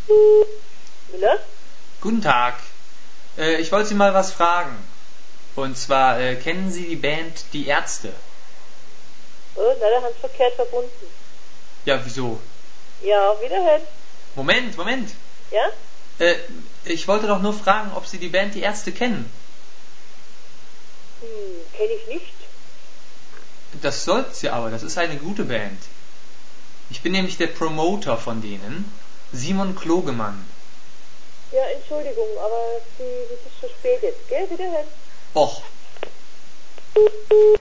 Müller? Guten Tag. Ich wollte Sie mal was fragen. Und zwar, kennen Sie die Band Die Ärzte? Oh, leider haben Sie verkehrt verbunden. Ja, wieso? Ja, wiederhören. Moment. Ja? Ich wollte doch nur fragen, ob Sie die Band Die Ärzte kennen. Kenne ich nicht. Das sollten Sie aber, das ist eine gute Band. Ich bin nämlich der Promoter von denen, Simon Klogemann. Ja, Entschuldigung, aber es ist zu spät jetzt, gell? Wiederhören. Och,